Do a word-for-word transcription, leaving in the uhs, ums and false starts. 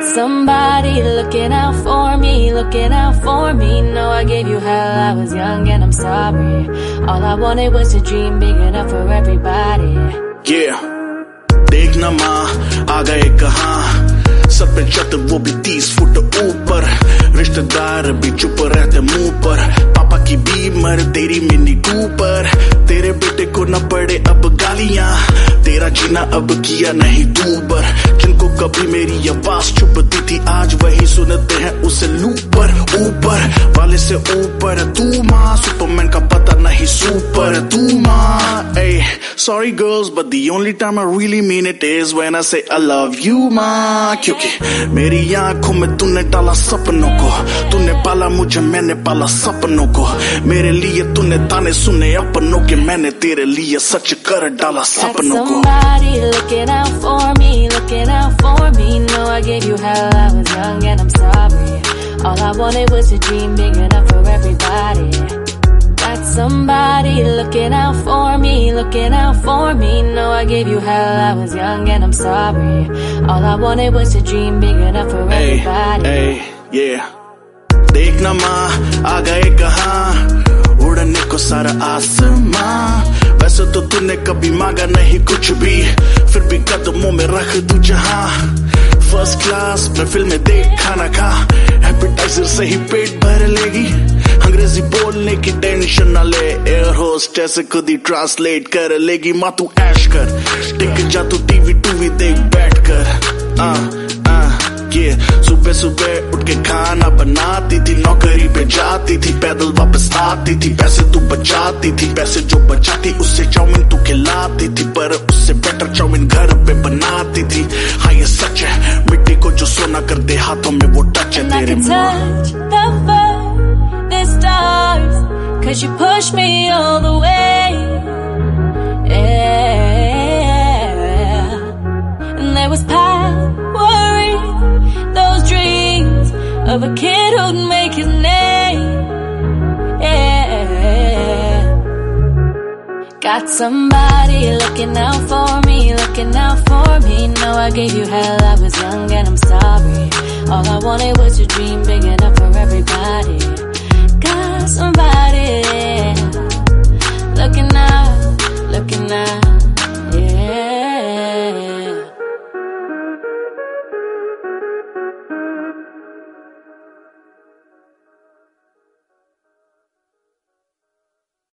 somebody looking out for me, looking out for me. No, I gave you hell, I was young and I'm sorry. All I wanted was a dream big enough for everybody. Yeah, देखना माँ आ गए कहाँ, sir पे छत वो भी तीस foot ऊपर, रिश्तेदार भी चुप रहते मुंह पर, पापा की बीमर तेरी मिनी कूपर, तेरे बेटे को न पड़े अब गालियां, तेरा जीना अब किया नहीं दूबर, जिनको कभी मेरी आवाज चुभती थी आज वही सुनते हैं उसे लूपर, ऊपर वाले से ऊपर तू माँ, सुपरमैन का पता नहीं सुपर तू माँ. Hey, sorry girls but the only time I really mean it is when I say I love you माँ, क्योंकि मेरी आंखों में तूने डाला सपनों को, तूने पाला मुझे मैंने पाला सपनों को, मेरे लिए तूने ताने सुने अपनों के, मैंने तेरे लिए सच कर डाला सपनों को. Somebody looking out for me, looking out for me. No, I gave you hell, I was young and I'm sorry. All I wanted was a dream big enough for everybody. Got somebody looking out for me, looking out for me. No, I gave you hell, I was young and I'm sorry. All I wanted was a dream big enough for hey, everybody. Hey, yeah. देखना माँ आ गए कहाँ, उड़ने को सारा आसमां, वैसे तो तूने कभी मांगा नहीं कुछ भी, फिर भी कदमों में रख दू जहां, फर्स्ट क्लास में फिल्में देख खाना खा, एपेटाइजर से ही पेट भर लेगी, अंग्रेजी बोलने की टेंशन न ले, एयर होस्टेस खुद ही ट्रांसलेट कर लेगी, माँ तू ऐश कर, टिक जा तू टीवी टूवी देख बैठ कर, आ, आ, ये सुबह सुबह उठ के खाना बनाती थी, नौकरी पे जाती थी, पैदल वापस आती थी, पैसे तू बचाती थी, पैसे जो बचाती उससे चाउमीन तू खिलाती थी, पर उससे बेटर चाउमीन घर पे बनाती थी. हाँ ये सच है, मिट्टी को जो सोना कर दे हाथों में वो टच है तेरे मुँह. Cause you push me all the way, yeah. And there was power in those dreams of a kid who'd make his name, yeah. Got somebody looking out for me, looking out for me. No, I gave you hell, I was young and I'm sorry. All I wanted was a dream big enough for everybody. Got somebody looking out, looking out.